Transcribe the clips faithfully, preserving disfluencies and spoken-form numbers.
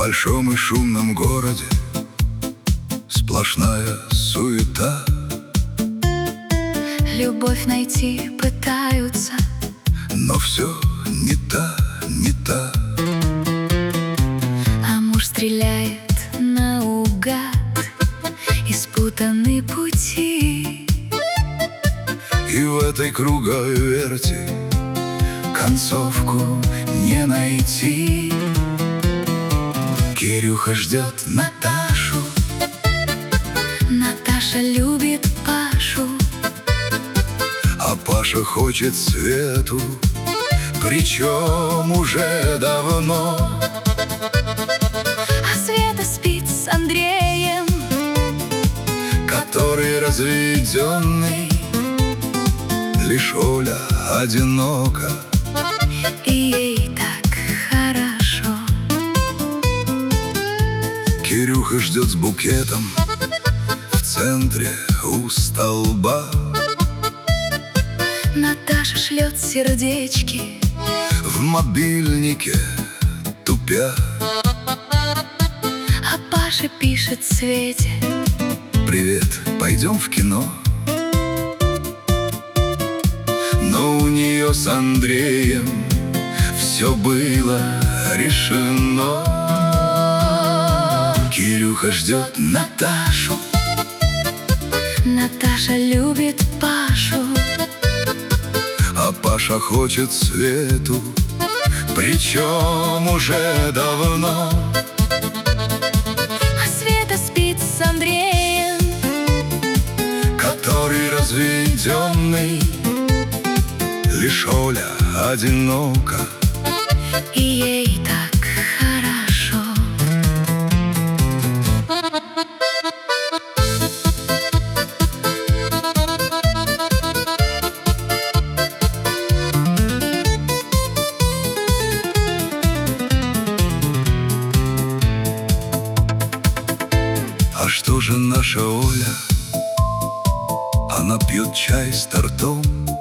большом и шумном городе сплошная суета. Любовь найти пытаются, но все не та, не та. а муж стреляет наугад, и спутаны пути. И в этой круговерти концовку не найти. Кирюха ждет Наташу, Наташа любит Пашу, а Паша хочет Свету, причем уже давно. а Света спит с Андреем, Который разведенный, лишь Оля одинока. и ей так хорошо. Кирюха ждет с букетом в центре у столба. Наташа шлет сердечки, В мобильнике тупя. а Паша пишет Свете: Привет, пойдем в кино. Но у нее с Андреем все было решено. Кирюха ждет Наташу, Наташа любит Пашу, а Паша хочет Свету, причем уже давно. а Света спит с Андреем, Который разведенный, лишь Оля одинока. и ей так хорошо. А что же наша Оля? Она пьет чай с тортом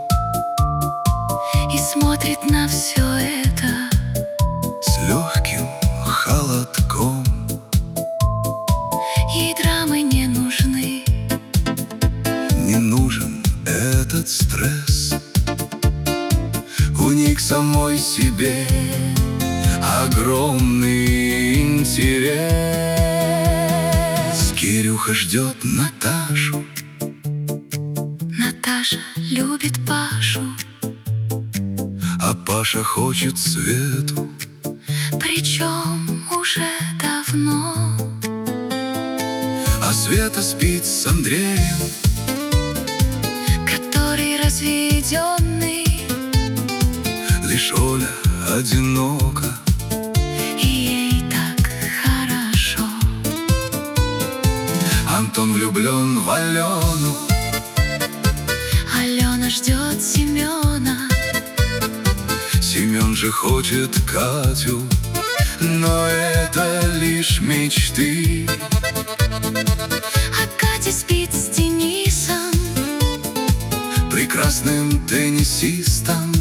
И смотрит на все это с легким холодком. ей драмы не нужны, Не нужен этот стресс. У них самой себе огромный интерес. Кирюха ждет Наташу, Наташа любит Пашу, а Паша хочет Свету, причем уже давно. а Света спит с Андреем, Который разведенный, лишь Оля одинока. и ей так хорошо. Антон влюблен в Алену, Алена ждет Семена, Семен же хочет Катю, но это лишь мечты. а Катя спит с Денисом, Прекрасным теннисистом,